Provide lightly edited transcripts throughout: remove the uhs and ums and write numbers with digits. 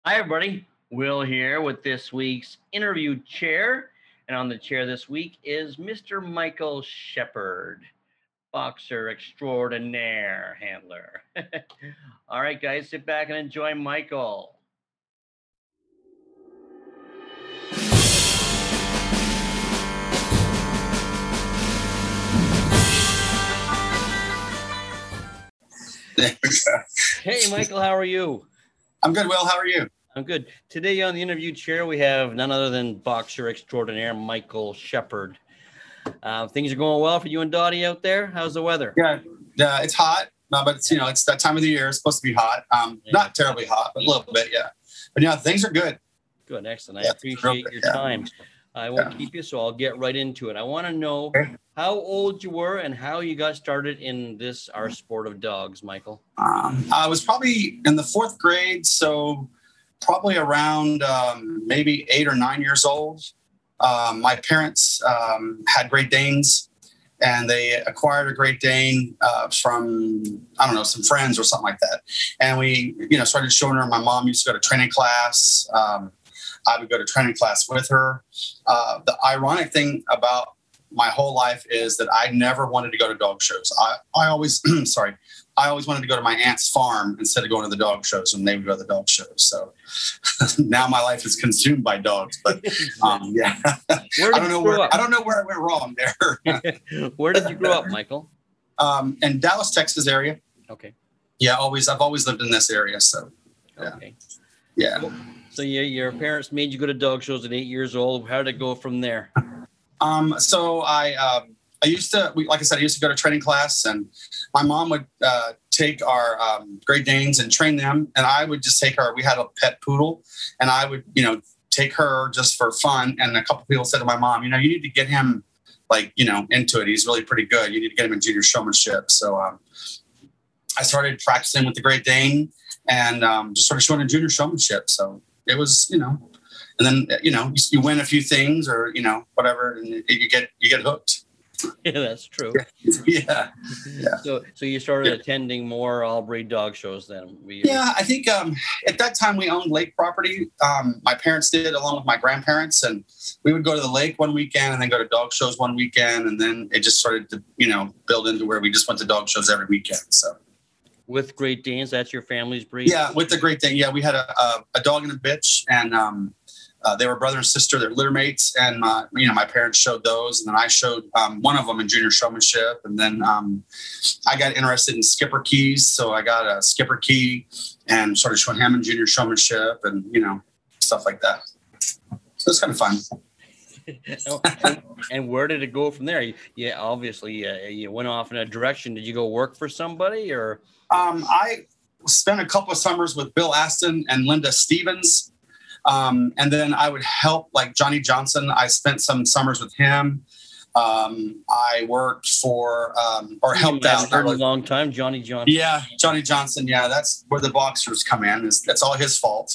Hi, everybody. Will here with this week's interview chair. And on the chair this week is Mr. Michael Shepard, boxer extraordinaire handler. All right, guys, sit back and enjoy Michael. Hey, Michael, how are you? I'm good, Will. How are you? I'm good. Today on the interview chair, we have none other than boxer extraordinaire Michael Shepard. Things are going well for you and Dottie out there. How's the weather? Yeah, it's hot, but it's that time of the year. It's supposed to be hot. Not terribly hot, but a little bit, yeah. But things are good. Good, excellent. I appreciate your time. I won't keep you, so I'll get right into it. I want to know how old you were and how you got started in our sport of dogs, Michael. I was probably in the fourth grade, so probably around maybe 8 or 9 years old. My parents had Great Danes, and they acquired a Great Dane from, some friends or something like that. And we, started showing her. My mom used to go to training class. I would go to training class with her. The ironic thing about my whole life is that I never wanted to go to dog shows. I always, I always wanted to go to my aunt's farm instead of going to the dog shows, and they would go to the dog shows. So now my life is consumed by dogs. But yeah, I don't know where I went wrong there. Where did you grow up, Michael? In Dallas, Texas area. Okay. Yeah, I've always lived in this area. So yeah. Okay. Yeah. So your parents made you go to dog shows at 8 years old. How did it go from there? So I used to, like I said, I used to go to training class, and my mom would take our Great Danes and train them, and I would just take her. We had a pet poodle, and I would, take her just for fun. And a couple people said to my mom, you need to get him into it. He's really pretty good. You need to get him in junior showmanship. So I started practicing with the Great Dane and just started showing in junior showmanship. So it was, and then, you win a few things or, whatever, and you get hooked. Yeah, that's true. Yeah. So you started attending more all-breed dog shows then? Yeah, I think at that time we owned lake property. My parents did, along with my grandparents, and we would go to the lake one weekend and then go to dog shows one weekend, and then it just started to, build into where we just went to dog shows every weekend. So. With Great Danes, that's your family's breed? Yeah, with the Great Dane. Yeah, we had a dog and a bitch, and they were brother and sister. They're litter mates, and my parents showed those, and then I showed one of them in junior showmanship, and then I got interested in skipper keys, so I got a skipper key and started showing him in junior showmanship, and stuff like that. So it's kind of fun. And where did it go from there? Yeah, obviously you went off in a direction. Did you go work for somebody or? I spent a couple of summers with Bill Aston and Linda Stevens. And then I would help like Johnny Johnson. I spent some summers with him. I worked for, or helped out. For a long time, Johnny Johnson. Yeah, Johnny Johnson. Yeah, that's where the boxers come in. That's all his fault.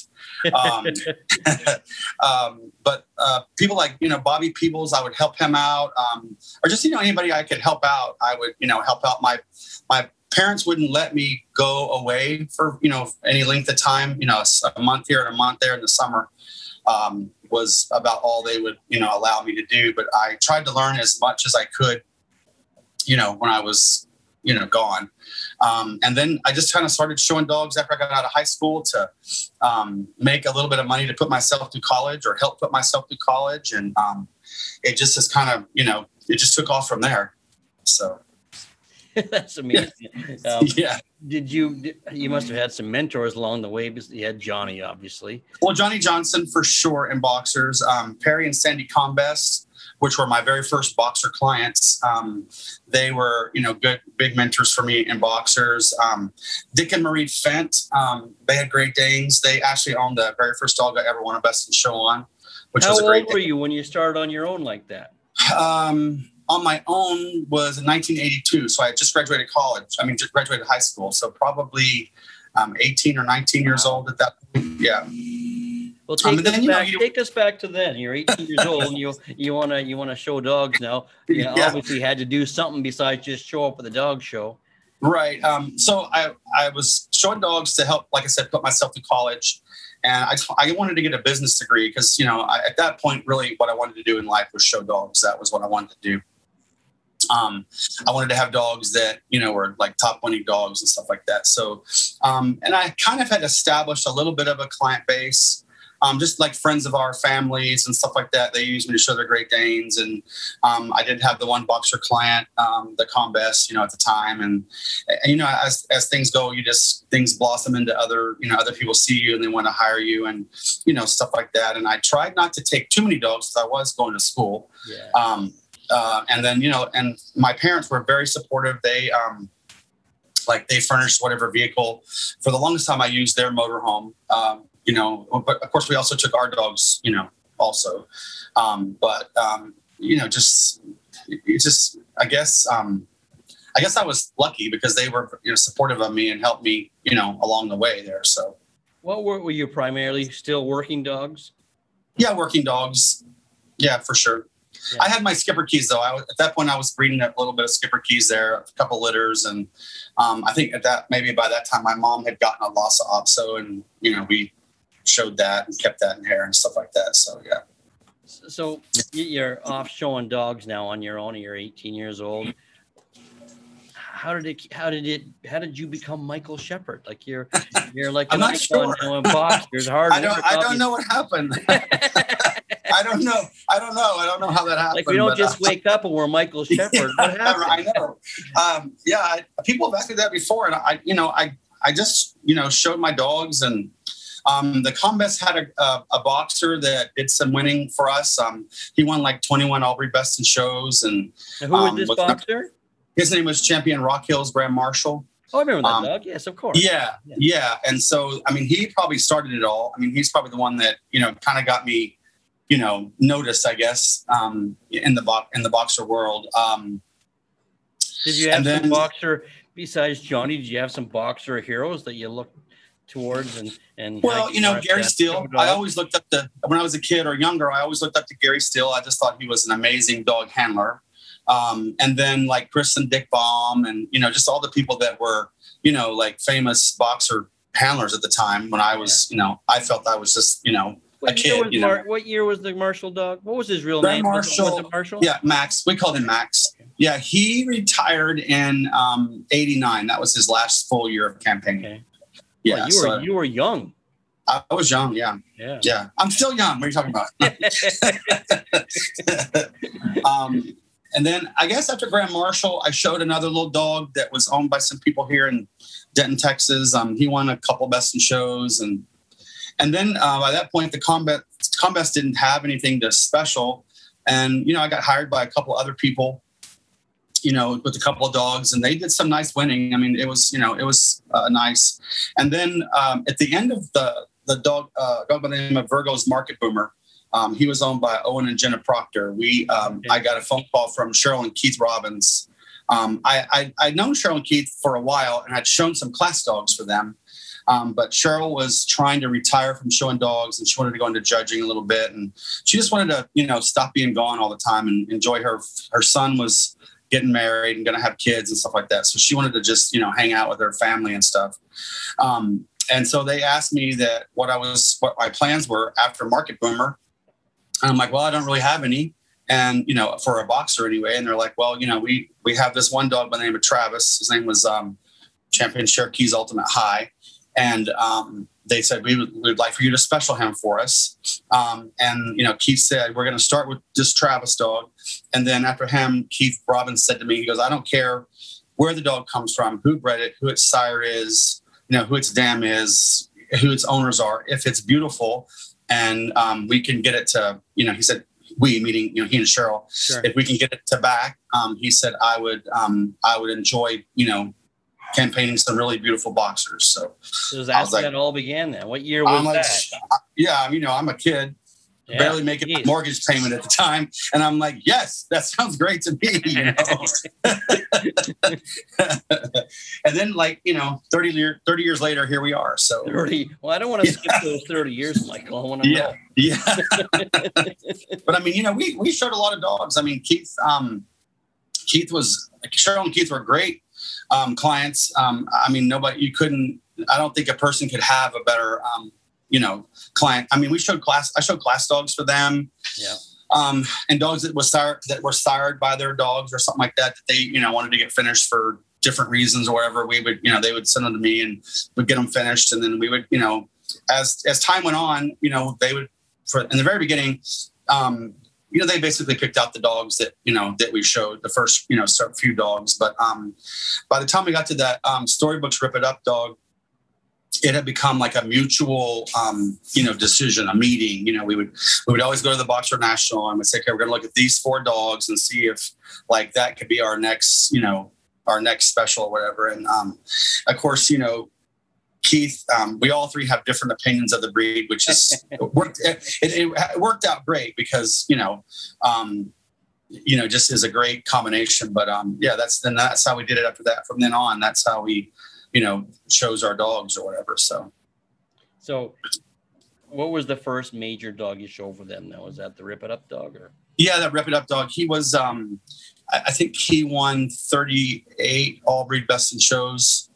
But people like, Bobby Peebles, I would help him out. Or just, anybody I could help out, I would, help out. My parents wouldn't let me go away for, any length of time, a month here and a month there in the summer. Was about all they would, allow me to do. But I tried to learn as much as I could, when I was, gone. And then I just kind of started showing dogs after I got out of high school to make a little bit of money to put myself through college or help put myself through college. And it just is kind of, it just took off from there. So. That's amazing. Yeah. You must have had some mentors along the way because you had Johnny, obviously. Well, Johnny Johnson for sure in boxers. Perry and Sandy Combest, which were my very first boxer clients. They were, good, big mentors for me in boxers. Dick and Marie Fent, they had Great Danes. They actually owned the very first dog I ever won a Best in Show on, which was a great. How old were you when you started on your own like that? On my own was in 1982. So I just graduated just graduated high school. So probably 18 or 19 years old at that point. Yeah. Well, take us back to then. You're 18 years old and you want to show dogs now. You obviously had to do something besides just show up at the dog show. Right. So I was showing dogs to help, like I said, put myself through college. And I wanted to get a business degree because, at that point, really what I wanted to do in life was show dogs. That was what I wanted to do. I wanted to have dogs that, were like top winning dogs and stuff like that. So, and I kind of had established a little bit of a client base, just like friends of our families and stuff like that. They used me to show their Great Danes. And I did have the one boxer client, the Combest, at the time. And as things go, things blossom into other people see you and they want to hire you and, stuff like that. And I tried not to take too many dogs because I was going to school. Yeah. And then, and my parents were very supportive. They furnished whatever vehicle. For the longest time, I used their motorhome, but of course we also took our dogs, also. I guess I was lucky because they were, supportive of me and helped me, along the way there. So. Well, were you primarily still working dogs? Yeah, working dogs. Yeah, for sure. Yeah. I had my Schipperkes though. At that point, I was breeding a little bit of Schipperkes there, a couple litters, and I think maybe by that time, my mom had gotten a Lhasa Apso, and we showed that and kept that in hair and stuff like that. So yeah. So you're off showing dogs now on your own. You're 18 years old. How did you become Michael Shepherd? Like you're like I'm not sure. Boxers, hard. I don't know what happened. I don't know. I don't know how that happened. Like we don't just wake up and we're Michael Shepherd. What happened? I know. People have asked me that before, and I just showed my dogs, and the Combest had a boxer that did some winning for us. He won like 21 Albury Best in shows, and who was this boxer? His name was Champion Rock Hills Graham Marshall. Oh, I remember that dog. Yes, of course. Yeah. And so, he probably started it all. He's probably the one that, kind of got me, noticed, I guess, in the boxer world. Did you have some boxer besides Johnny? Did you have some boxer heroes that you looked towards and? Well, Gary Steele. I always looked up to when I was a kid or younger. I always looked up to Gary Steele. I just thought he was an amazing dog handler. And then like Chris and Dick Baum and, just all the people that were, like famous boxer handlers at the time when I was, I felt I was just, a kid. What year was the Marshall dog? What was his real Graham name? Marshall. Was it Marshall? Yeah, Max. We called him Max. Okay. Yeah, he retired in 89. That was his last full year of campaigning. Okay. Yeah, well, you were young. I was young, yeah. I'm still young. What are you talking about? And then I guess after Graham Marshall, I showed another little dog that was owned by some people here in Denton, Texas. He won a couple best in shows. And then by that point, the Combest didn't have anything to special. And, I got hired by a couple other people, with a couple of dogs, and they did some nice winning. It was nice. And then at the end of the dog by the name of Virgo's Market Boomer, he was owned by Owen and Jenna Proctor. I got a phone call from Cheryl and Keith Robbins. I'd known Cheryl and Keith for a while and had shown some class dogs for them. But Cheryl was trying to retire from showing dogs, and she wanted to go into judging a little bit. And she just wanted to, stop being gone all the time and enjoy her son was getting married and going to have kids and stuff like that. So she wanted to just, hang out with her family and stuff. And so they asked me what my plans were after Market Boomer. And I'm like, well, I don't really have any. And, for a boxer anyway. And they're like, well, we have this one dog by the name of Travis. His name was Champion Cherokee's Ultimate High. And they said, we would like for you to special him for us. And, Keith said, we're going to start with this Travis dog. And then after him, Keith Robbins said to me, he goes, I don't care where the dog comes from, who bred it, who its sire is, who its dam is, who its owners are. If it's beautiful and we can get it to, he said, we, meaning, he and Cheryl, sure. If we can get it to back, he said, I would enjoy, campaigning some really beautiful boxers. So that's when it all began then. What year was that? Yeah, I'm a kid, barely making a mortgage payment at the time. And I'm like, yes, that sounds great to me, And then 30 years later, here we are. So 30. Well, I don't want to skip those 30 years, Michael. I want to know. Yeah. But we showed a lot of dogs. Cheryl and Keith were great clients. I don't think a person could have a better client. I mean, I showed class dogs for them. Yeah. And dogs that were sired by their dogs or something like that they, wanted to get finished for different reasons or whatever. We would, they would send them to me and we'd get them finished. And then we would, as time went on, they would, in the very beginning, they basically picked out the dogs that, that we showed the first, few dogs. But by the time we got to that Storybooks Rip It Up dog, it had become like a mutual, decision, a meeting. We would always go to the Boxer National and we'd say, okay, we're going to look at these 4 dogs and see if like that could be our next special or whatever. And of course, Keith, we all 3 have different opinions of the breed, which is it worked out great because, just is a great combination. But that's how we did it after that. From then on, that's how we, chose our dogs or whatever. So what was the first major dog you showed for them now? Was that the Rip It Up dog or? Yeah, that Rip It Up dog. He was, I think he won 38 all breed best in shows.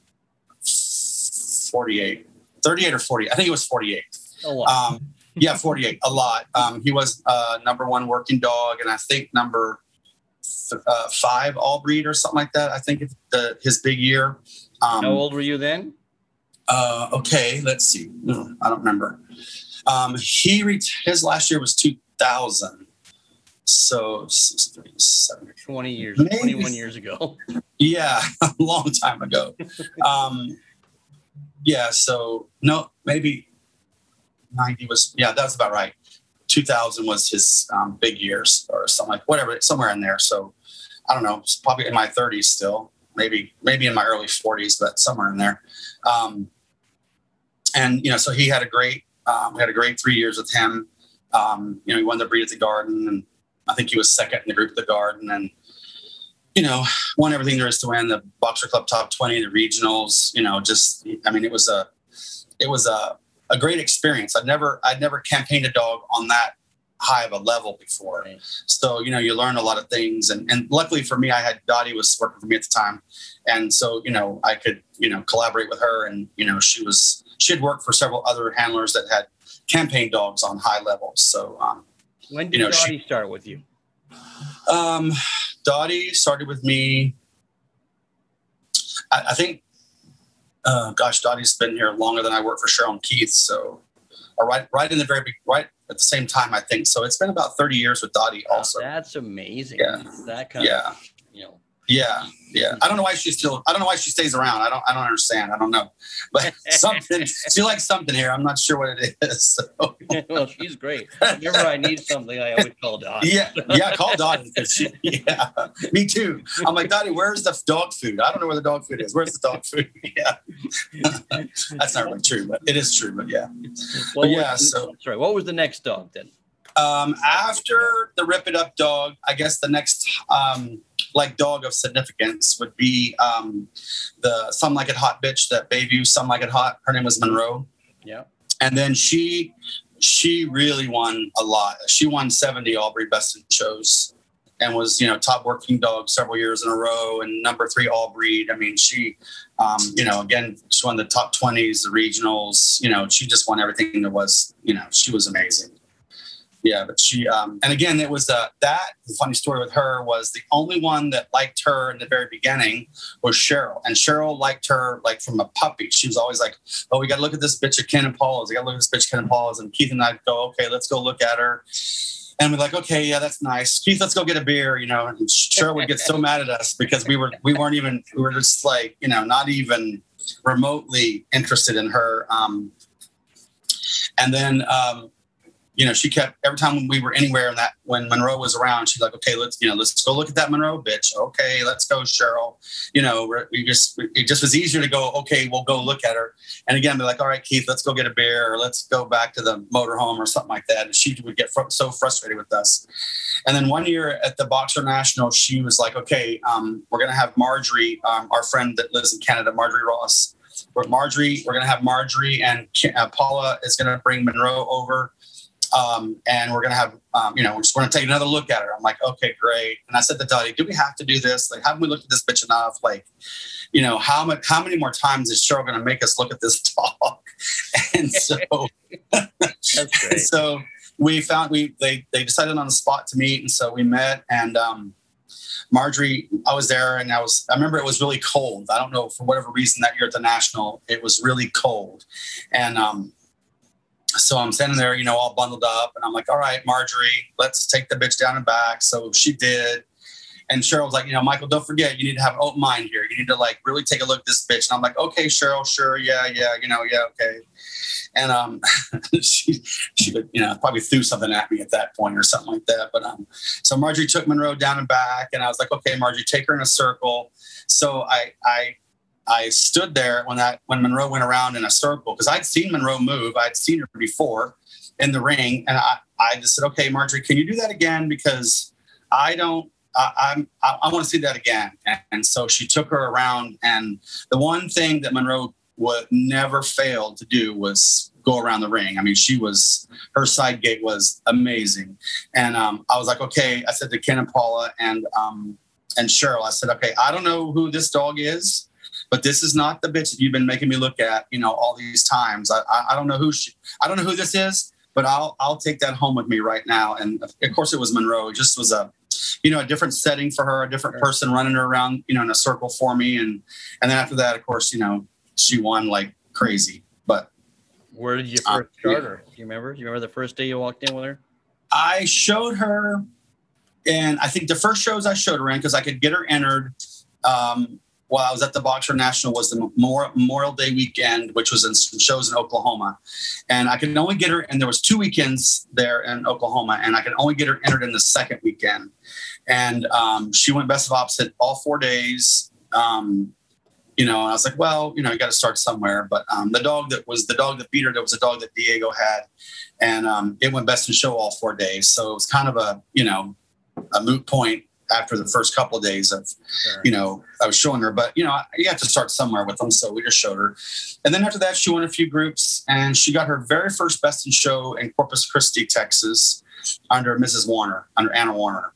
38 or 40. I think it was 48. A lot. 48, a lot. He was number 1 working dog. And I think number 5 all breed or something like that. I think his big year. How old were you then? Okay, let's see. I don't remember. His last year was 2000. So 20 years, maybe, 21 years ago. Yeah, a long time ago. So no, maybe 90 was, that was about right. 2000 was his big years or something like whatever, somewhere in there. So I don't know, it's probably in my 30s still. Maybe in my early 40s, but somewhere in there. So he had we had a great 3 years with him. He won the breed at the Garden, and I think he was second in the group at the Garden, and won everything there is to win, the Boxer Club Top 20, the regionals. It was a great experience. I'd never campaigned a dog on that high of a level before. Right. So, you learn a lot of things. And luckily for me, I had Dottie was working for me at the time. And so, I could, collaborate with her. And, she had worked for several other handlers that had campaign dogs on high levels. So, when did Dottie start with you? Dottie started with me, I think, Dottie's been here longer than I worked for Cheryl and Keith. So, right in the right at the same time, I think. So it's been about 30 years with Dottie also. That's amazing. Yeah. That kind of, Yeah. I don't know why she stays around. I don't understand. I don't know. But something, she likes something here. I'm not sure what it is. So. Well, she's great. Whenever I need something, I always call Dottie. Yeah, call Dottie. Me too. I'm like, Dottie, where's the dog food? I don't know where the dog food is. Where's the dog food? Yeah. That's not really true, but it is true. But yeah. Sorry, what was the next dog then? After the Rip It Up dog, I guess the next dog of significance would be the Some Like It Hot bitch that Bayview Some Like It Hot. Her name was Monroe. Yeah. And then she really won a lot. She won 70 all breed best in shows and was, top working dog several years in a row and number 3 all breed. I mean, she, again, she won the top 20s, the regionals, she just won everything there was, she was amazing. Yeah, but she, and again, it was the funny story with her was the only one that liked her in the very beginning was Cheryl. And Cheryl liked her like from a puppy. She was always like, oh, we got to look at this bitch at Ken and Paula's. We got to look at this bitch at Ken and Paula's. And Keith and I'd go, okay, let's go look at her. And we're like, okay, yeah, that's nice. Keith, let's go get a beer, And Cheryl would get so mad at us because we were just like, not even remotely interested in her. And then, she kept every time when we were anywhere when Monroe was around, she's like, okay, let's go look at that Monroe bitch. Okay, let's go, Cheryl. It just was easier to go, okay, we'll go look at her. And again, be like, all right, Keith, let's go get a beer or let's go back to the motorhome or something like that. And she would get so frustrated with us. And then one year at the Boxer National, she was like, okay, we're going to have Marjorie, our friend that lives in Canada, Marjorie Ross. We're going to have Marjorie and Paula is going to bring Monroe over. And we're going to have, we're just going to take another look at her. I'm like, okay, great. And I said to Dottie, do we have to do this? Like, haven't we looked at this bitch enough? Like, how many more times is Cheryl going to make us look at this dog? And so, that's great. So they decided on the spot to meet. And so we met, and, Marjorie, I was there, and I remember it was really cold. I don't know, for whatever reason that year at the National, it was really cold. And, so I'm standing there, all bundled up, and I'm like, all right, Marjorie, let's take the bitch down and back. So she did. And Cheryl was like, Michael, don't forget, you need to have an open mind here. You need to really take a look at this bitch. And I'm like, okay, Cheryl, sure. Yeah. Okay. And, she probably threw something at me at that point or something like that. But, so Marjorie took Monroe down and back, and I was like, okay, Marjorie, take her in a circle. So I stood there when Monroe went around in a circle, because I'd seen Monroe move. I'd seen her before in the ring. And I just said, okay, Marjorie, can you do that again? Because I want to see that again. And so she took her around. And the one thing that Monroe would never fail to do was go around the ring. I mean, her side gate was amazing. And I was like, okay, I said to Ken and Paula and Cheryl, I said, okay, I don't know who this dog is, but this is not the bitch that you've been making me look at, all these times. I don't know I don't know who this is, but I'll take that home with me right now. And of course it was Monroe. It just was a different setting for her, a different person running her around, in a circle for me. And then after that, of course, she won like crazy. But where did you first start her? Do you remember? Do you remember the first day you walked in with her? I showed her, and I think the first shows I showed her in, because I could get her entered, while I was at the Boxer National, was the Memorial Day weekend, which was in some shows in Oklahoma. And I could only get her, and there was 2 weekends there in Oklahoma, and I could only get her entered in the second weekend. And she went best of opposite all 4 days. And I was like, well, you got to start somewhere. But the dog that beat her, there was a dog that Diego had, and it went best in show all 4 days. So it was kind of a moot point after the first couple of days of, I was showing her, but you have to start somewhere with them. So we just showed her. And then after that, she won a few groups, and she got her very first best in show in Corpus Christi, Texas, under Mrs. Warner, under Anna Warner.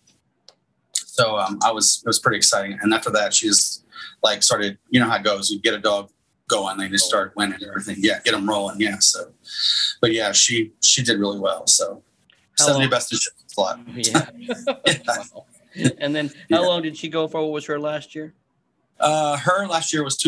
So it was pretty exciting. And after that, she just started, how it goes. You get a dog going, they just start winning and everything. Yeah. Get them rolling. Yeah. So, but yeah, she did really well. So 70 best in show. A lot. Yeah. Yeah. Wow. And then how long did she go for? What was her last year? Her last year was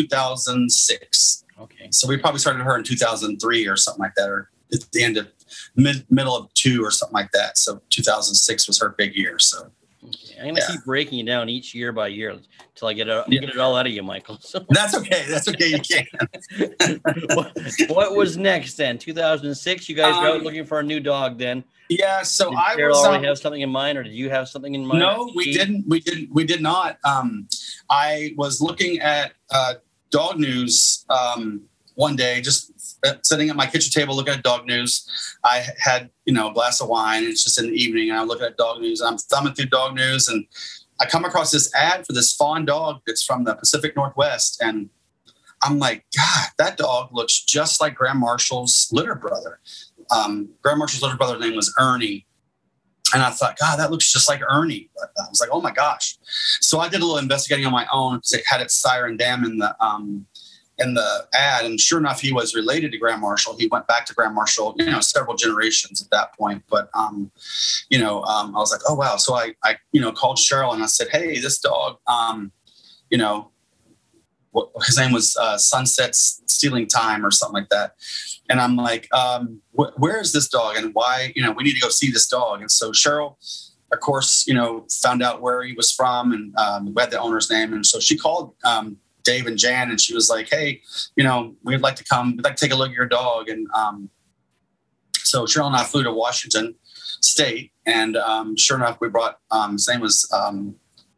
2006. Okay. So we probably started her in 2003 or something like that, or at the end of middle of 2 or something like that. So 2006 was her big year. So okay. I'm going to keep breaking it down each year by year until I get it all out of you, Michael. So. That's okay. That's okay. You can. What was next then? 2006, you guys were out looking for a new dog then. Yeah, so did I Cheryl was already have something in mind, or did you have something in mind? No, we didn't. We did not. I was looking at dog news one day, just sitting at my kitchen table looking at dog news. I had a glass of wine. It's just in the evening, and I'm looking at dog news. I'm thumbing through dog news, and I come across this ad for this fawn dog that's from the Pacific Northwest, and I'm like, God, that dog looks just like Graham Marshall's litter brother. Graham Marshall's little brother's name was Ernie. And I thought, God, that looks just like Ernie. But I was like, oh my gosh. So I did a little investigating on my own, because it had its sire and dam in the ad. And sure enough, he was related to Graham Marshall. He went back to Graham Marshall, several generations at that point. But, I was like, oh, wow. So I called Cheryl and I said, hey, this dog, his name was Sunset Stealing Time or something like that. And I'm like, where is this dog, and why, we need to go see this dog. And so Cheryl, of course, found out where he was from, and we had the owner's name. And so she called Dave and Jan, and she was like, hey, we'd like to take a look at your dog. And so Cheryl and I flew to Washington State, and sure enough, we brought, his name was, God,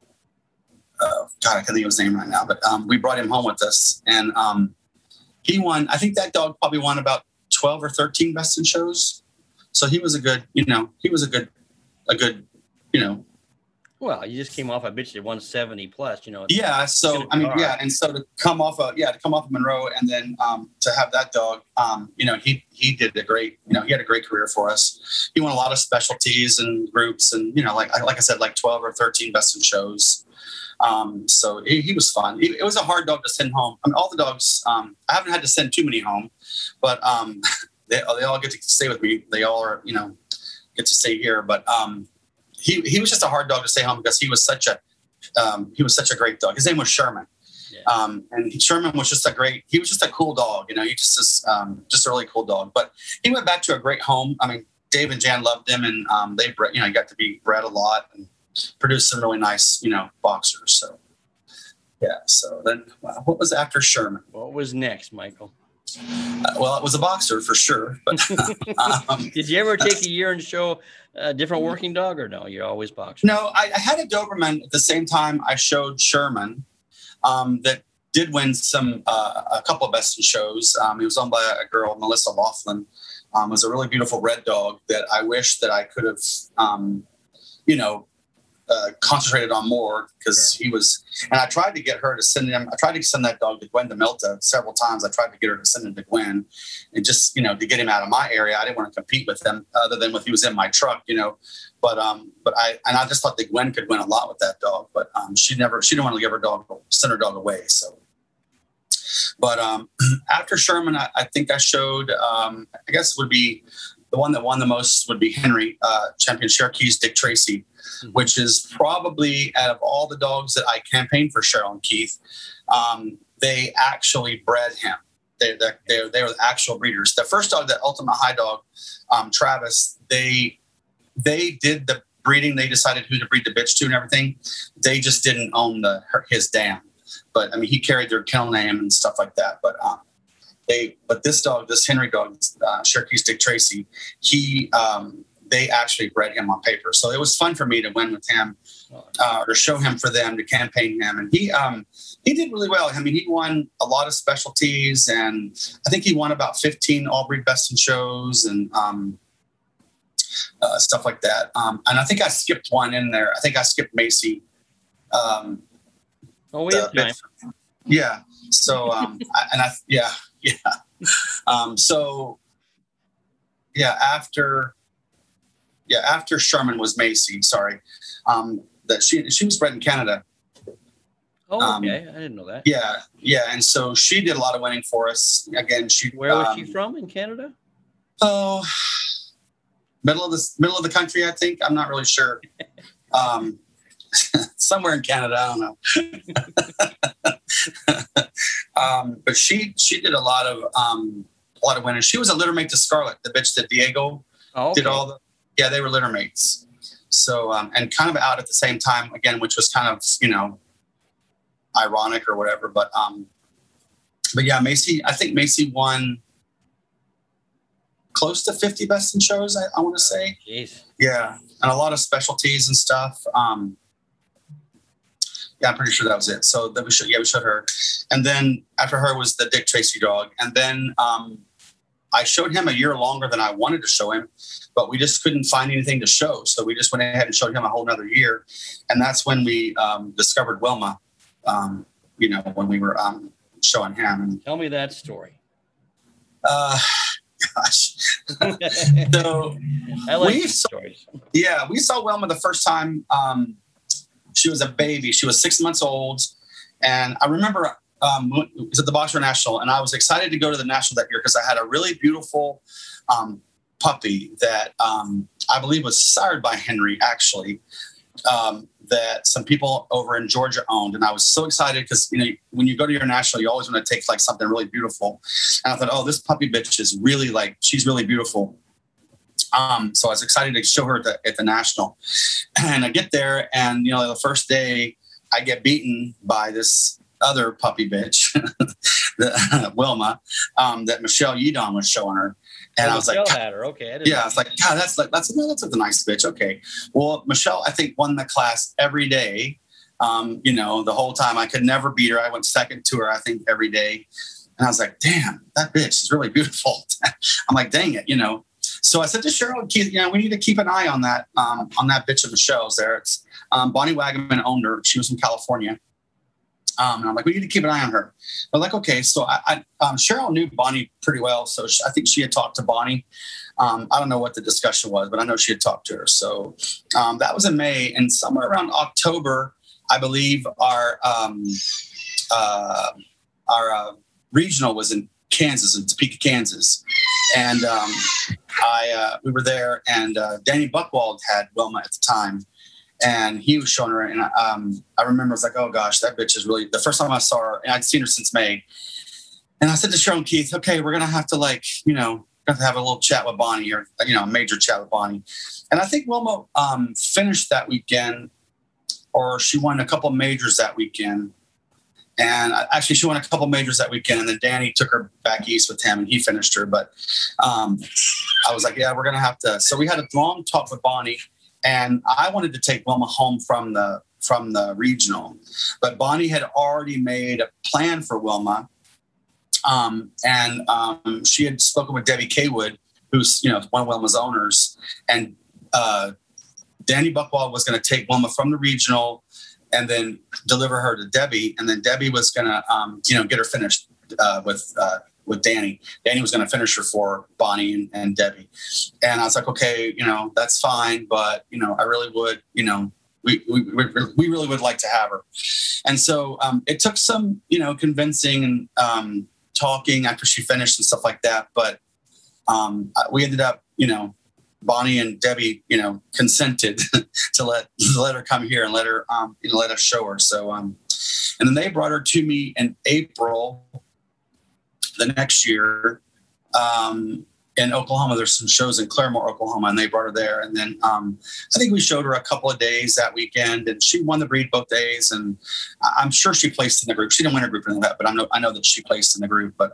I can't think of his name right now, but we brought him home with us, and he won. I think that dog probably won about 12 or 13 best in shows. So he was a good, Well, you just came off a bitch at 170 plus, you know. Yeah. So, I mean, yeah. And so to come off of Monroe and then to have that dog, you know, he did a great, you know, he had a great career for us. He won a lot of specialties and groups and, you know, like I said, like 12 or 13 best in shows. So he was fun. It was a hard dog to send home. I mean, all the dogs, I haven't had to send too many home, but they all get to stay with me. They all are, you know, get to stay here. But he was just a hard dog to stay home because he was such a great dog. His name was Sherman. Yeah. And Sherman was just he was just a cool dog. You know, he just a really cool dog. But he went back to a great home. I mean, Dave and Jan loved him, and you know, he got to be bred a lot and produced some really nice, you know, boxers. So yeah. So then, what was after Sherman? What was next, Michael? Well, it was a boxer for sure. But did you ever take a year and show a different working dog, or no? You're always boxer. No, I had a Doberman at the same time I showed Sherman that did win a couple of best in shows. He was owned by a girl, Melissa Laughlin. It was a really beautiful red dog that I wish that I could have, you know, concentrated on more because he was, and I tried to get her to send that dog to Gwen DeMilta several times. I tried to get her to send him to Gwen and just, you know, to get him out of my area. I didn't want to compete with him other than if he was in my truck, you know, but I just thought that Gwen could win a lot with that dog, but she didn't want to send her dog away. So, but after Sherman, I think I showed, I guess would be the one that won the most would be Henry, champion Cherokee's Dick Tracy, which is probably out of all the dogs that I campaigned for Cheryl and Keith, they actually bred him. They were the actual breeders. The first dog, the Ultimate High Dog, Travis, they did the breeding. They decided who to breed the bitch to and everything. They just didn't own his dam. But I mean, he carried their kennel name and stuff like that. But this Henry dog, Cherokee's Dick Tracy, they actually bred him on paper. So it was fun for me to win with him, or show him for them, to campaign him. And he did really well. I mean, he won a lot of specialties, and I think he won about 15 all breed best in shows and stuff like that. And I think I skipped one in there. I think I skipped Macy. We have time. Yeah. So, after Sherman was Macy, sorry, that she was bred in Canada. Oh, okay. I didn't know that. Yeah. And so she did a lot of winning for us. Again, where was she from in Canada? Oh, middle of the country, I think. I'm not really sure. Somewhere in Canada, I don't know. But she did a lot of winning. She was a litter mate to Scarlet, the bitch that Diego did all the. Yeah, they were litter mates. So, and kind of out at the same time again, which was kind of, you know, ironic or whatever. But yeah, Macy, I think Macy won close to 50 best in shows, I want to say. Jeez. Yeah. And a lot of specialties and stuff. Yeah, I'm pretty sure that was it. So then we showed her. And then after her was the Dick Tracy dog. And then I showed him a year longer than I wanted to show him, but we just couldn't find anything to show. So we just went ahead and showed him a whole nother year. And that's when we discovered Wilma, you know, when we were showing him. And, tell me that story. Gosh. So I like these stories. Yeah, we saw Wilma the first time. She was a baby. She was 6 months old. And I remember it was at the Boxer National, and I was excited to go to the National that year because I had a really beautiful puppy that I believe was sired by Henry, actually, that some people over in Georgia owned. And I was so excited because, you know, when you go to your National, you always want to take like something really beautiful. And I thought, oh, this puppy bitch is really she's really beautiful. So I was excited to show her at the National. And I get there, and, you know, the first day I get beaten by this other puppy bitch, Wilma, that Michelle Yedon was showing her. And I was Michelle like, had her. Okay. I was like, God, that's a nice bitch. Okay. Well, Michelle, I think, won the class every day. You know, the whole time. I could never beat her. I went second to her, I think, every day. And I was like, damn, that bitch is really beautiful. I'm like, dang it, you know. So I said to Cheryl, Keith, we need to keep an eye on that bitch of Michelle's there. It's Bonnie Wagaman owned her. She was from California. And I'm like, we need to keep an eye on her. But like, okay. So Cheryl knew Bonnie pretty well. So I think she had talked to Bonnie. I don't know what the discussion was, but I know she had talked to her. So that was in May, and somewhere around October, I believe our regional was in Kansas, in Topeka, Kansas. And we were there, and Danny Buchwald had Wilma at the time. And he was showing her, and I remember I was like, oh gosh, that bitch is really, the first time I saw her, and I'd seen her since May. And I said to Cheryl and Keith, okay, we're going to have to have a little chat with Bonnie, or, a major chat with Bonnie. And I think Wilma finished that weekend, or she won a couple majors that weekend. And actually, she won a couple majors that weekend, and then Danny took her back east with him, and he finished her. But I was like, yeah, we're going to have to. So we had a long talk with Bonnie. And I wanted to take Wilma home from the regional, but Bonnie had already made a plan for Wilma, and she had spoken with Debbie Kaywood, who's one of Wilma's owners, and Danny Buchwald was going to take Wilma from the regional and then deliver her to Debbie, and then Debbie was going to get her finished with Danny. Danny was going to finish her for Bonnie and Debbie. And I was like, okay, that's fine. But, I really would, we really would like to have her. And so it took some, convincing and talking after she finished and stuff like that. But we ended up, Bonnie and Debbie, consented to let her come here and let her, let us show her. So, and then they brought her to me in April the next year in Oklahoma. There's some shows in Claremore, Oklahoma, and they brought her there. And then I think we showed her a couple of days that weekend, and she won the breed both days. And I'm sure she placed in the group. She didn't win her group in that, but I know that she placed in the group. But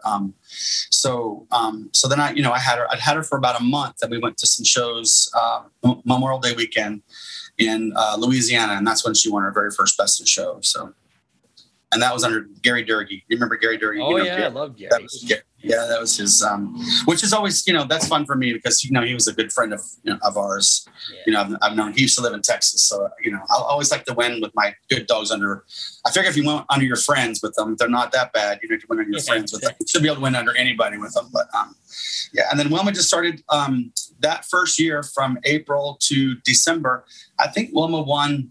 so then I'd had her for about a month, and we went to some shows Memorial Day weekend in Louisiana, and that's when she won her very first Best in Show. So. And that was under Gary Durkee. You remember Gary Durkee? Oh, I love Gary. That was his, which is always, that's fun for me because, he was a good friend of ours. Yeah. I've known, he used to live in Texas. So, I always like to win with my good dogs under, I figure if you went under your friends with them, they're not that bad. You win under your friends with them. You should be able to win under anybody with them. But, yeah. And then Wilma just started that first year from April to December. I think Wilma won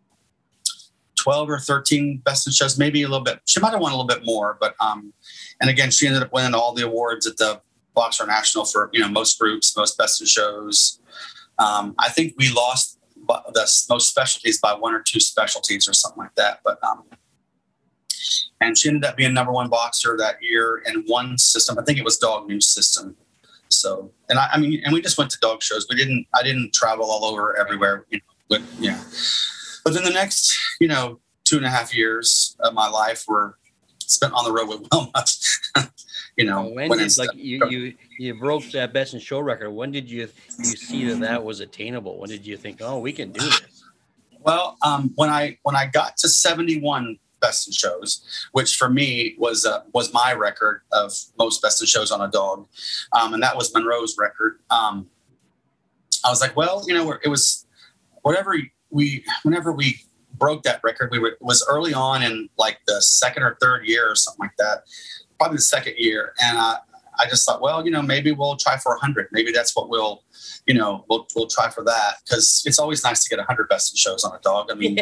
12 or 13 Best in Shows, maybe a little bit. She might have won a little bit more, but and again, she ended up winning all the awards at the Boxer National for most groups, most Best in Shows. I think we lost the most specialties by one or two specialties or something like that. But and she ended up being number one boxer that year in one system. I think it was Dog News system. So, and and we just went to dog shows. I didn't travel all over everywhere. But then the next, 2.5 years of my life were spent on the road with Wilma. When did you broke that Best in Show record? When did you see that was attainable? When did you think, oh, we can do this? Well, when I got to 71 Best in Shows, which for me was my record of most Best in Shows on a dog, and that was Monroe's record. I was like, well, it was whenever we broke that record, it was early on in like the second or third year or something like that, probably the second year. And I just thought, well, maybe we'll try for 100. Maybe that's what we'll try for that. Cause it's always nice to get 100 Best in Shows on a dog. I mean,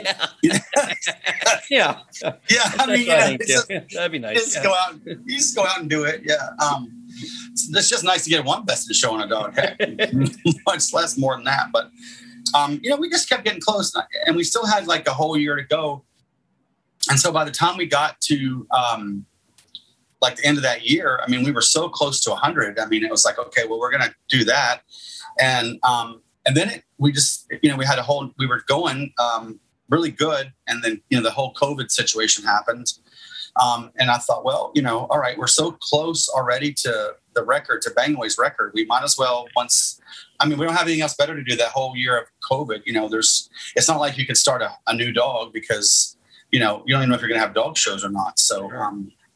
yeah. That'd be nice. You just go out and do it. Yeah. It's just nice to get one Best in Show on a dog. Much less more than that. But, we just kept getting close, and we still had like a whole year to go. And so by the time we got to like the end of that year, we were so close to 100. It was like, okay, well, we're going to do that. And then we had we were going really good. And then, the whole COVID situation happened. And I thought, well, all right, we're so close already to the record, to Bangway's record. We might as well we don't have anything else better to do that whole year of COVID. It's not like you can start a new dog because, you don't even know if you're going to have dog shows or not. So,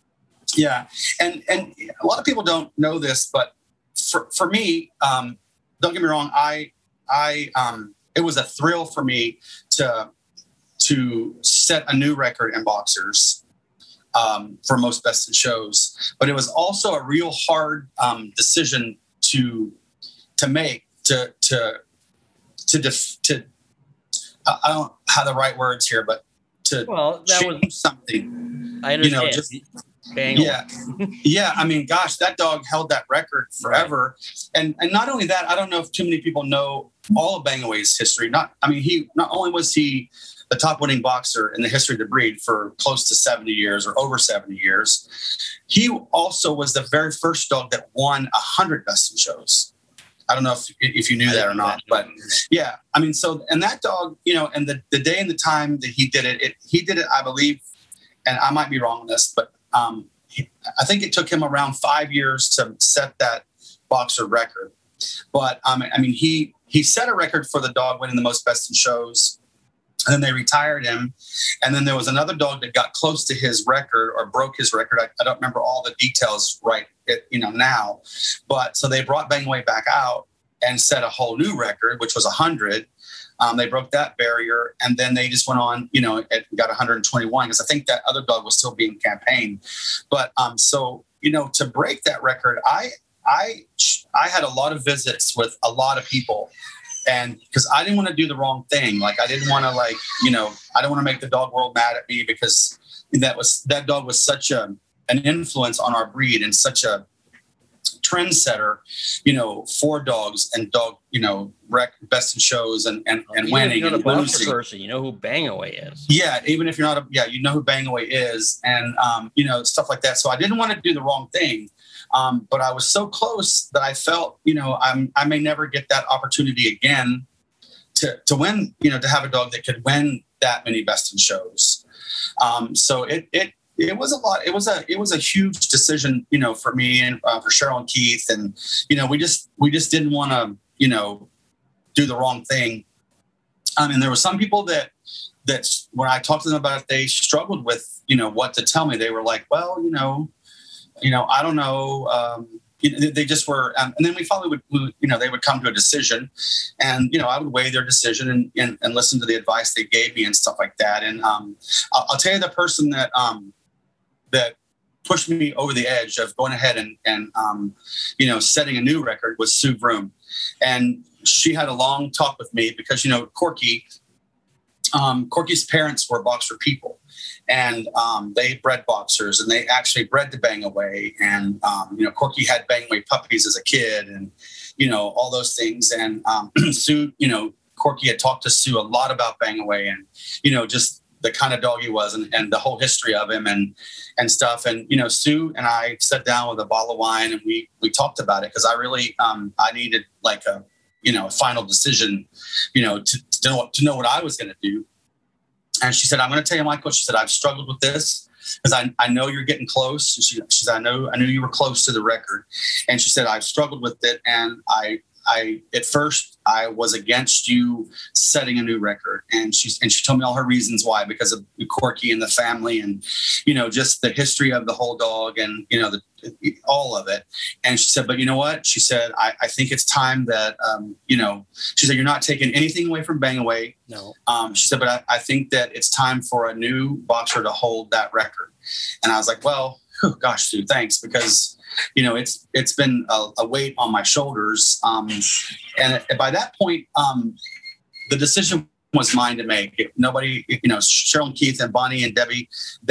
yeah. And a lot of people don't know this, but for me, don't get me wrong. It was a thrill for me to set a new record in boxers for most best in shows, but it was also a real hard decision to make I don't have the right words here, but to change something. I understand. You know, just yeah. I mean, gosh, that dog held that record forever, right. And not only that, I don't know if too many people know all of Bang Away's history. Not only was he the top winning boxer in the history of the breed for close to 70 years or over 70 years, he also was the very first dog that won 100 best in shows. I don't know if you knew that or not, but yeah, I mean, so, and that dog, you know, and the day and the time that he did it, I believe, and I might be wrong on this, but I think it took him around 5 years to set that boxer record. But I mean, he set a record for the dog winning the most best in shows, and then they retired him. And then there was another dog that got close to his record or broke his record. I don't remember all the details now, but so they brought Bang Away back out and set a whole new record, which was 100. They broke that barrier, and then they just went on, you know, it got 121 because I think that other dog was still being campaigned. But so, you know, to break that record, I had a lot of visits with a lot of people, and because I didn't want to do the wrong thing. Like I didn't want to I don't want to make the dog world mad at me, because that dog was such an influence on our breed and such a trendsetter, you know, for dogs and dog, you know, best in shows and winning and losing. Person, you know who Bang Away is. Yeah, even if you're not you know who Bang Away is, and you know, stuff like that. So I didn't want to do the wrong thing, but I was so close that I felt, you know, I may never get that opportunity again to win, you know, to have a dog that could win that many best in shows. So it was a lot. It was a huge decision, you know, for me and for Cheryl and Keith, and you know, we just didn't want to, you know, do the wrong thing. And there were some people that when I talked to them about it, they struggled with, you know, what to tell me. They were like, well, you know, I don't know. They just were, and then we finally would, you know, they would come to a decision, and you know, I would weigh their decision and listen to the advice they gave me and stuff like that. And I'll tell you, the person that pushed me over the edge of going ahead and you know, setting a new record was Sue Vroom. And she had a long talk with me because, you know, Corky's parents were boxer people, and they bred boxers, and they actually bred the Bang Away. And, you know, Corky had Bang Away puppies as a kid, and, you know, all those things. And Sue, you know, Corky had talked to Sue a lot about Bang Away, and, you know, just the kind of dog he was, and the whole history of him and stuff. And, you know, Sue and I sat down with a bottle of wine, and we talked about it, because I really, I needed like a, you know, a final decision, you know, to know what I was going to do. And she said, I'm going to tell you, Michael, she said, I've struggled with this because I know you're getting close. She said, I knew you were close to the record. And she said, I've struggled with it. And I at first I was against you setting a new record. And she told me all her reasons why, because of Corky and the family, and, you know, just the history of the whole dog, and, you know, all of it. And she said, but you know what? She said, I think it's time that, you know, she said, you're not taking anything away from Bang Away. No. She said, but I think that it's time for a new boxer to hold that record. And I was like, well, gosh, Sue, thanks, because, you know, it's been a weight on my shoulders. And by that point, the decision was mine to make. Nobody, you know, Cheryl and Keith and Bonnie and Debbie,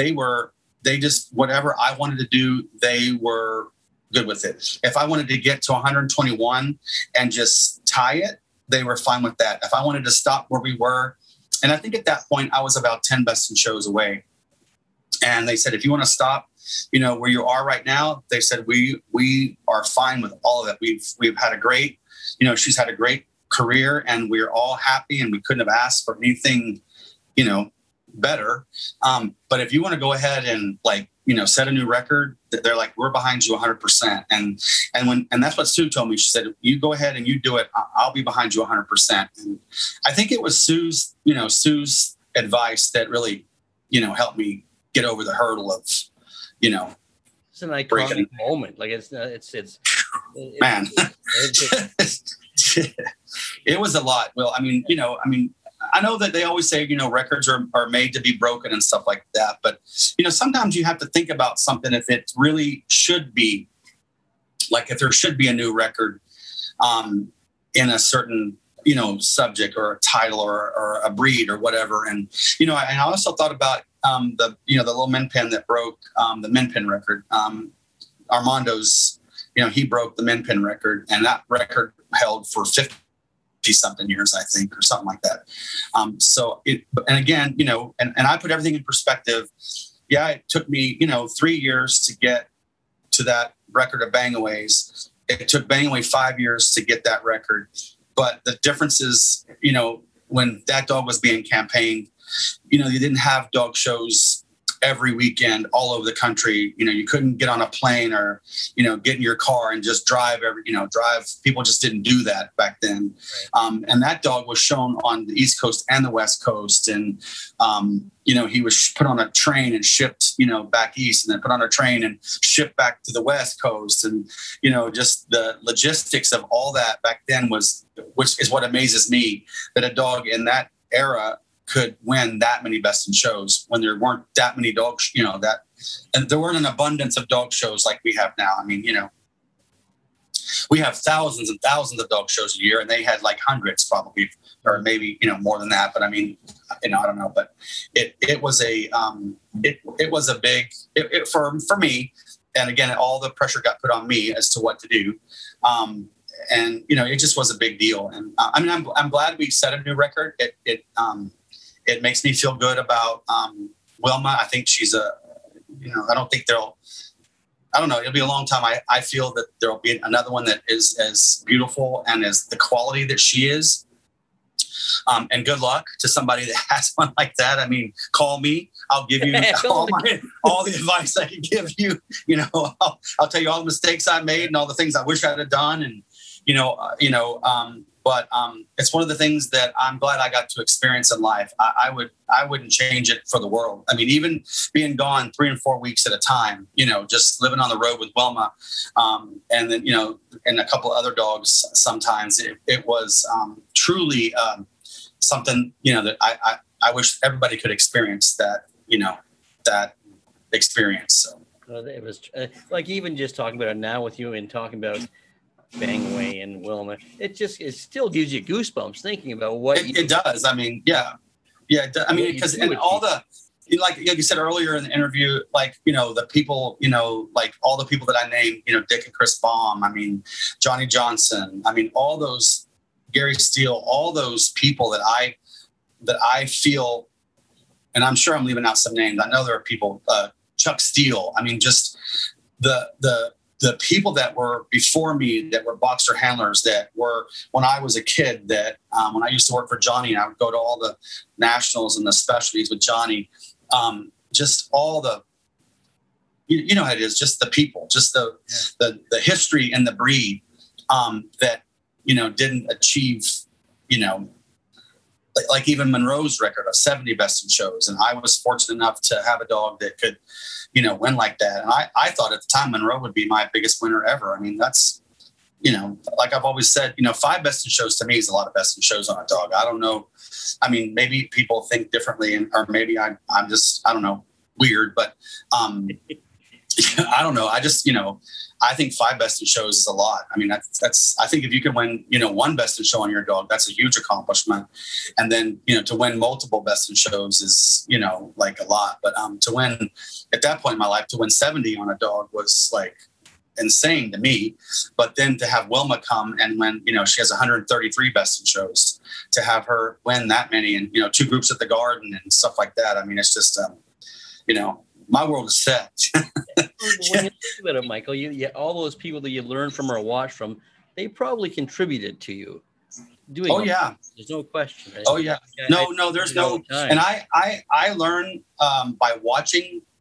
they just, whatever I wanted to do, they were good with it. If I wanted to get to 121 and just tie it, they were fine with that. If I wanted to stop where we were, and I think at that point I was about 10 best in shows away. And they said, if you want to stop, you know, where you are right now, they said, we are fine with all of it. We've had a great, you know, she's had a great career, and we're all happy, and we couldn't have asked for anything, you know, better. But if you want to go ahead and, like, you know, set a new record, they're like, we're behind you 100%. And that's what Sue told me. She said, you go ahead and you do it. I'll be behind you 100%. And I think it was Sue's advice that really, you know, helped me get over the hurdle of, you know, it's an iconic moment. Like it's man, it was a lot. Well, I mean, I know that they always say, records are made to be broken and stuff like that. But, sometimes you have to think about something if it really should be, like if there should be a new record in a certain, subject or a title or a breed or whatever. And, I also thought about the little Min Pin that broke the Min Pin record. Armando's, he broke the Min Pin record, and that record held for 50 something years, I think, or something like that. And again, and I put everything in perspective. Yeah, it took me, 3 years to get to that record of Bang Aways. It took Bang Away 5 years to get that record. But the difference is, when that dog was being campaigned, you didn't have dog shows every weekend all over the country. You couldn't get on a plane or, get in your car and just drive drive. People just didn't do that back then. Right. And that dog was shown on the East Coast and the West Coast. And, he was put on a train and shipped, back east, and then put on a train and shipped back to the West Coast. And, just the logistics of all that back then which is what amazes me, that a dog in that era could win that many best in shows when there weren't that many dogs, and there weren't an abundance of dog shows like we have now. I mean, we have thousands and thousands of dog shows a year, and they had like hundreds probably, or maybe, more than that. But I mean, I don't know, but it was a big for me. And again, all the pressure got put on me as to what to do. And, it just was a big deal. And I'm glad we set a new record. It makes me feel good about Wilma. I think she's I don't think it'll be a long time. I feel that there'll be another one that is as beautiful and as the quality that she is. And good luck to somebody that has one like that. I mean, call me. I'll give you all the advice I can give you. I'll tell you all the mistakes I made and all the things I wish I'd have done. And, but it's one of the things that I'm glad I got to experience in life. I wouldn't change it for the world. I mean, even being gone 3 and 4 weeks at a time, just living on the road with Wilma, and then, and a couple of other dogs, sometimes it was truly something, that I wish everybody could experience that, that experience. So. It was like even just talking about it now with you and talking about Bang Away and Wilma, it still gives you goosebumps thinking about what it does. I mean, yeah. I mean, because and all the like you said earlier in the interview, like the people, like all the people that I named, Dick and Chris Baum. I mean, Johnny Johnson. I mean, all those Gary Steele, all those people that I feel, and I'm sure I'm leaving out some names. I know there are people, Chuck Steele. I mean, just the people that were before me that were boxer handlers that were when I was a kid, that when I used to work for Johnny and I would go to all the nationals and the specialties with Johnny, just all the, you know how it is, just the people, just the history and the breed that, didn't achieve, like even Monroe's record of 70 best in shows. And I was fortunate enough to have a dog that could, win like that. And I thought at the time Monroe would be my biggest winner ever. I mean, that's, like I've always said, 5 best in shows to me is a lot of best in shows on a dog. I don't know. I mean, maybe people think differently, or maybe I'm just, I don't know, weird, but I don't know. I just, I think 5 best in shows is a lot. I mean, that's, I think if you can win, 1 best in show on your dog, that's a huge accomplishment. And then, to win multiple best in shows is, like a lot, but to win at that point in my life, to win 70 on a dog was like insane to me. But then to have Wilma come and win, she has 133 best in shows, to have her win that many and, 2 groups at the Garden and stuff like that. I mean, it's just, my world is set. When you think about it, Michael, you all those people that you learn from or watch from, they probably contributed to you doing. Oh yeah, there's no question. Right? Oh yeah, no, there's no. And I learn by watching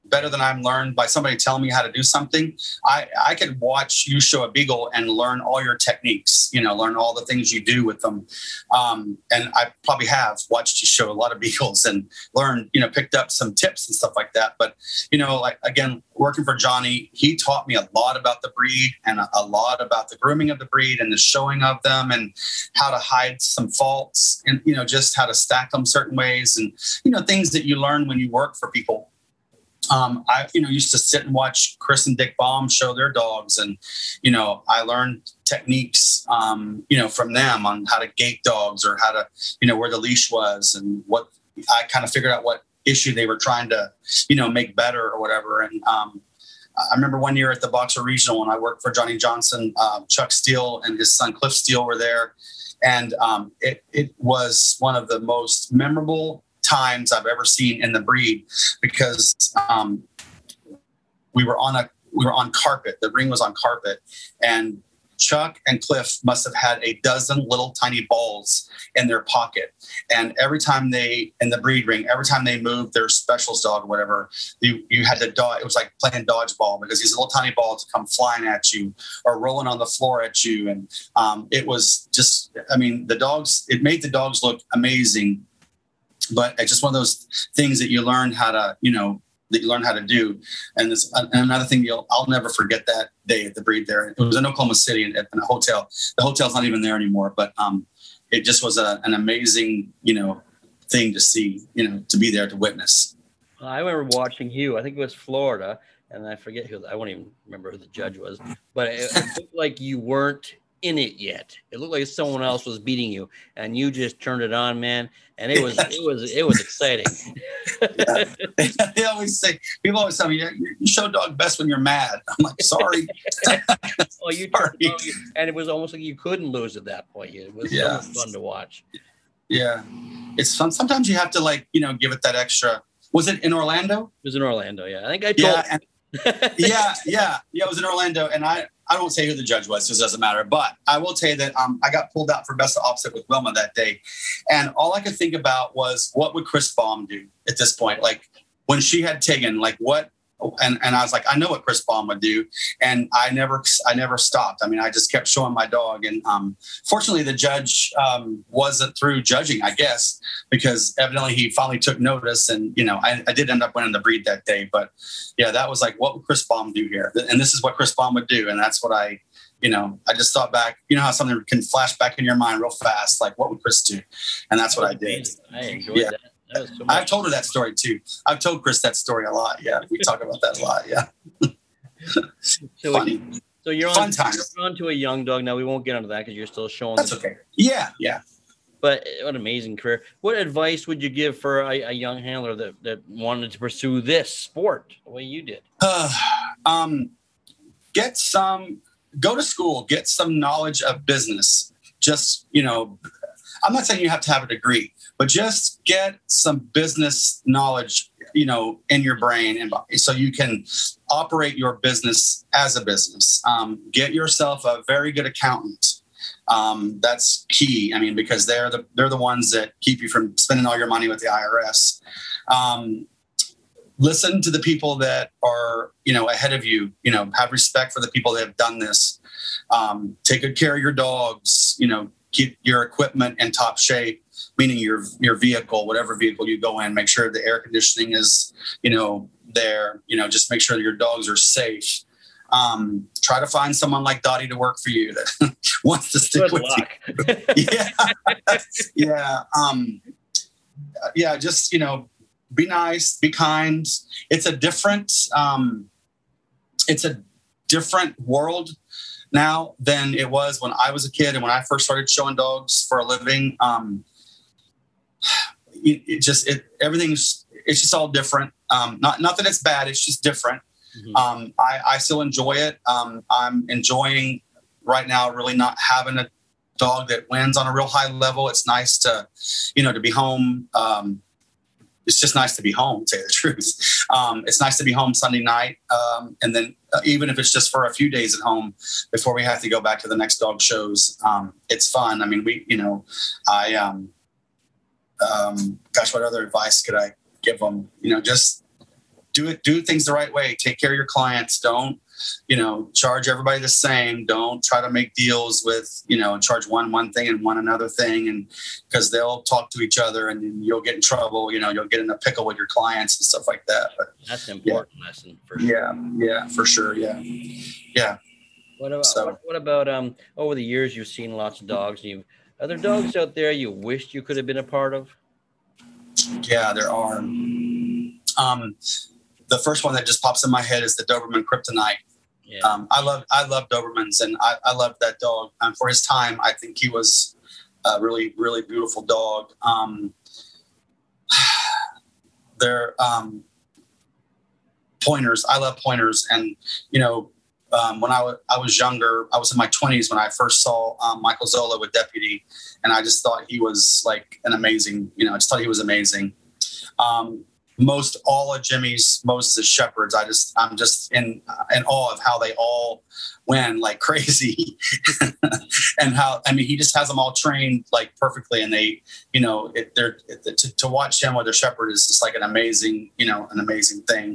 better than I'm learned by somebody telling me how to do something. I could watch you show a beagle and learn all your techniques, learn all the things you do with them. And I probably have watched you show a lot of beagles and learned, picked up some tips and stuff like that. But, like, again, working for Johnny, he taught me a lot about the breed and a lot about the grooming of the breed and the showing of them and how to hide some faults and, just how to stack them certain ways and, things that you learn when you work for people. I used to sit and watch Chris and Dick Baum show their dogs, and I learned techniques from them on how to gate dogs or how to where the leash was, and what I kind of figured out what issue they were trying to make better or whatever. And I remember one year at the Boxer Regional when I worked for Johnny Johnson, Chuck Steele and his son Cliff Steele were there, and it was one of the most memorable times I've ever seen in the breed, because we were on carpet. The ring was on carpet, and Chuck and Cliff must have had a dozen little tiny balls in their pocket. And every time in the breed ring, every time they moved their specials dog or whatever, you had to dodge. It was like playing dodgeball, because these little tiny balls would come flying at you or rolling on the floor at you. And it was just, it made the dogs look amazing. But it's just one of those things that you learn how to, do. And another thing I'll never forget that day at the breed there. It was in Oklahoma City in a hotel. The hotel's not even there anymore, but it just was an amazing, thing to see, to be there to witness. I remember watching you. I think it was Florida, and I forget I won't even remember who the judge was, but it looked like you weren't in it yet. It looked like someone else was beating you, and you just turned it on, man. And it was exciting. People always tell me, you show dog best when you're mad. I'm like, sorry. Oh, you turned it on, and it was almost like you couldn't lose at that point. It was so much fun to watch. Yeah, it's fun. Sometimes you have to give it that extra. Was it in Orlando? It was in Orlando. Yeah, I think I told. Yeah. It was in Orlando, and I won't say who the judge was, because it doesn't matter. But I will tell you that I got pulled out for best of opposite with Wilma that day, and all I could think about was, what would Chris Baum do at this point? Like, when she had Tegan, like what? And I was like, I know what Chris Baum would do, and I never stopped. I just kept showing my dog, and fortunately, the judge wasn't through judging, I guess, because evidently he finally took notice, and I did end up winning the breed that day. But yeah, that was like, what would Chris Baum do here? And this is what Chris Baum would do, and that's what I just thought back. How something can flash back in your mind real fast, like, what would Chris do? And that's what I did. I enjoyed that. So I've told her that story too. I've told Chris that story a lot. Yeah, we talk about that a lot. Yeah. So funny. So you're fun times. You're on to a young dog now. We won't get into that because you're still showing. That's okay. Yeah. But what an amazing career. What advice would you give for a young handler that wanted to pursue this sport the way you did? Go to school, get some knowledge of business. Just, I'm not saying you have to have a degree, but just get some business knowledge, in your brain, and so you can operate your business as a business. Get yourself a very good accountant. That's key. Because they're the ones that keep you from spending all your money with the IRS. Listen to the people that are, ahead of you. Have respect for the people that have done this. Take good care of your dogs. Keep your equipment in top shape, meaning your vehicle, whatever vehicle you go in. Make sure the air conditioning is, there. Just make sure that your dogs are safe. Try to find someone like Dottie to work for you that wants to stick with you. Yeah. Just, be nice, be kind. It's a different world now than it was when I was a kid and when I first started showing dogs for a living. Everything's just all different. Not that it's bad, it's just different. Mm-hmm. I still enjoy it. I'm enjoying right now really not having a dog that wins on a real high level. It's nice to be home. It's just nice to be home, to tell you the truth. It's nice to be home Sunday night. And then even if it's just for a few days at home before we have to go back to the next dog shows, it's fun. Gosh, what other advice could I give them? Just do things the right way. Take care of your clients. Don't, charge everybody the same. Don't try to make deals with, charge one thing and one another thing. And because they'll talk to each other and then you'll get in trouble, you'll get in a pickle with your clients and stuff like that. But that's an important lesson for sure. Yeah, for sure. Yeah. Yeah. What about over the years, you've seen lots of dogs. Are there dogs out there you wished you could have been a part of? Yeah, there are. The first one that just pops in my head is the Doberman Kryptonite. Yeah. I love Dobermans, and I love that dog. For his time, I think he was a really, really beautiful dog. They're pointers. I love pointers, and when I was younger, I was in my 20s when I first saw Michael Zola with Deputy, and I just thought he was like an amazing. I just thought he was amazing. Most all of Jimmy's Moses' shepherds, I'm just in awe of how they all win like crazy, and he just has them all trained like perfectly, and they, to watch him with a shepherd is just like an amazing thing.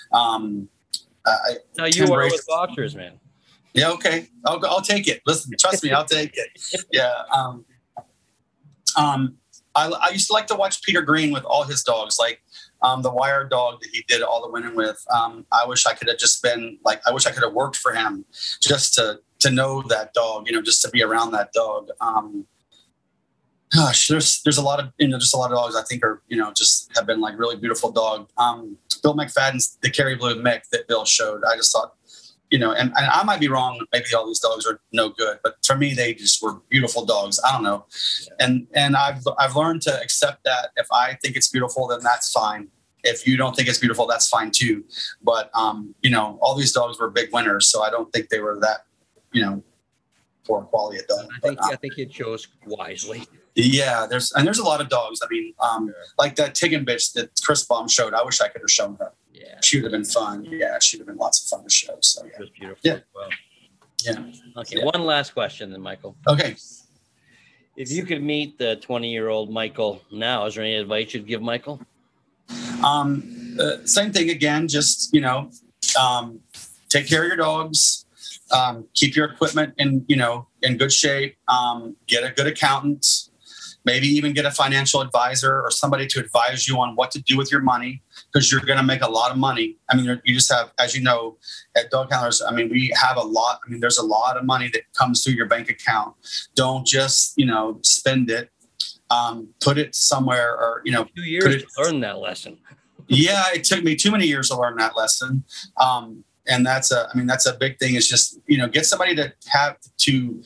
No, you are with boxers, man. Yeah, okay, I'll take it. Listen, trust me, I'll take it. Yeah. I used to like to watch Peter Green with all his dogs, like the wire dog that he did all the winning with. I wish I could have just been like, I wish I could have worked for him just to know that dog, just to be around that dog. Gosh, there's a lot of, just a lot of dogs I think are, just have been like really beautiful dog. Bill McFadden's the Kerry Blue Mick that Bill showed. I just thought, and I might be wrong. Maybe all these dogs are no good, but for me, they just were beautiful dogs. I don't know. Yeah. And I've learned to accept that if I think it's beautiful, then that's fine. If you don't think it's beautiful, that's fine too. But, all these dogs were big winners. So I don't think they were that, poor quality of dog. I think you chose wisely. Yeah. There's a lot of dogs. I mean, like that Tiggin bitch that Chris Baum showed, I wish I could have shown her. Yeah. She would have been fun. Yeah. She would have been lots of fun to show. So yeah. It was beautiful. Yeah. Well. Yeah. Okay. Yeah. One last question then, Michael. Okay. If you could meet the 20-year-old Michael now, is there any advice you'd give Michael? Same thing again, just, take care of your dogs, keep your equipment in good shape, get a good accountant, maybe even get a financial advisor or somebody to advise you on what to do with your money, because you're going to make a lot of money. I mean, you just have, as you know, at Dog Handlers, I mean, we have a lot. I mean, there's a lot of money that comes through your bank account. Don't just, spend it. Put it somewhere, or 2 years to learn that lesson. Yeah, it took me too many years to learn that lesson. And that's a big thing. Is just, get somebody to have to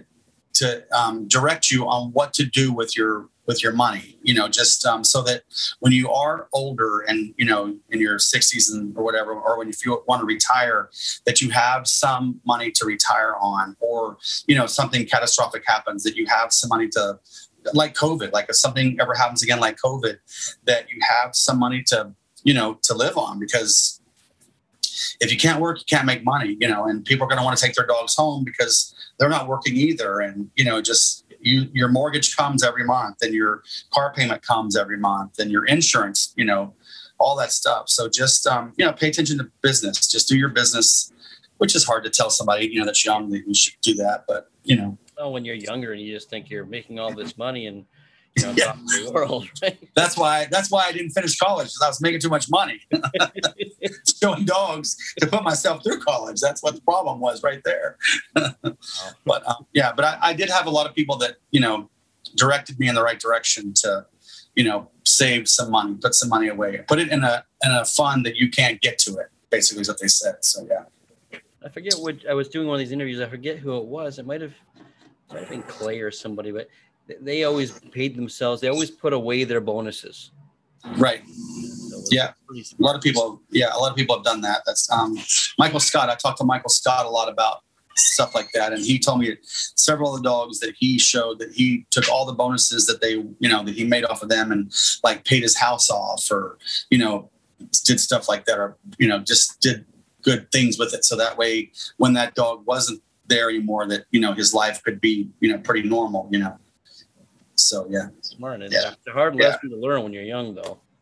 direct you on what to do with your money, just so that when you are older and, in your 60s or whatever, or when you want to retire, that you have some money to retire on, or, something catastrophic happens, that you have some money to, like COVID, like if something ever happens again, like COVID, that you have some money to, to live on, because if you can't work, you can't make money, and people are going to want to take their dogs home because they're not working either. And, your mortgage comes every month, and your car payment comes every month, and your insurance, all that stuff. So just, pay attention to business, just do your business, which is hard to tell somebody, that's young that you should do that. But, Well, when you're younger and you just think you're making all this money and, top of the world, right? That's why I didn't finish college, because I was making too much money showing dogs to put myself through college. That's what the problem was right there. But I did have a lot of people that, directed me in the right direction to, save some money, put some money away, put it in a fund that you can't get to it, basically is what they said. So, yeah. I forget what I was doing one of these interviews. I forget who it was. It might have been Clay or somebody, but they always paid themselves. They always put away their bonuses. Right. So yeah. A lot of people have done that. That's Michael Scott. I talked to Michael Scott a lot about stuff like that. And he told me several of the dogs that he showed, that he took all the bonuses that they, that he made off of them, and like paid his house off, or, did stuff like that, or, just did good things with it. So that way, when that dog wasn't there anymore, that, his life could be, pretty normal, So, yeah. Smart. It's a hard lesson to learn when you're young, though.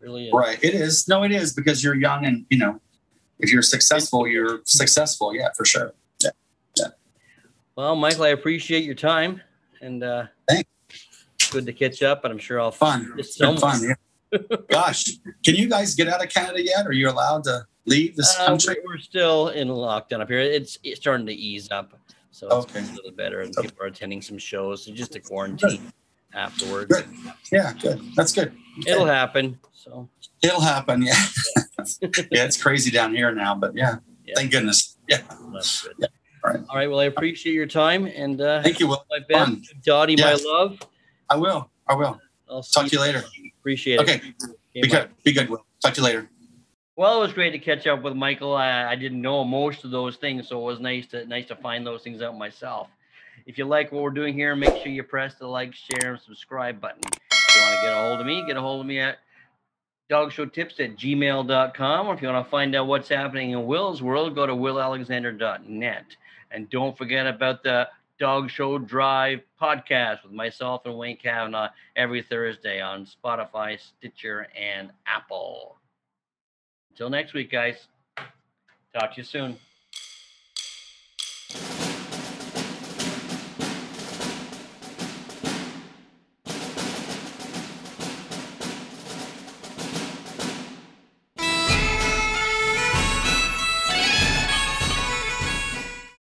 really is. Right. It is. No, it is, because you're young and, you know, if you're successful, you're successful. Yeah, for sure. Yeah. Yeah. Well, Michael, I appreciate your time, and Thanks. good to catch up, and I'm sure I'll Fun. It's been fun. Yeah. Gosh, can you guys get out of Canada yet? Are you allowed to leave this country? We're still in lockdown up here. It's starting to ease up, so it's Okay. a little better, and people are attending some shows. So just a quarantine afterwards. Good. Yeah, good. That's good. Okay. It'll happen. So it'll happen. Yeah. Yeah, it's crazy down here now, but yeah. Thank goodness. Yeah. That's good. Yeah. All right. Well, I appreciate your time, and thank you, Will. My best, Fun. Dottie, Yes. my love. I will. I'll talk to you later. Appreciate it. Okay. Be good, Will. Talk to you later. Well, it was great to catch up with Michael. I didn't know most of those things, so it was nice to find those things out myself. If you like what we're doing here, make sure you press the like, share, and subscribe button. If you want to get a hold of me at dogshowtips@gmail.com, or if you want to find out what's happening in Will's world, go to willalexander.net. And don't forget about the Dog Show Drive podcast with myself and Wayne Kavanaugh every Thursday on Spotify, Stitcher, and Apple. Until next week, guys. Talk to you soon.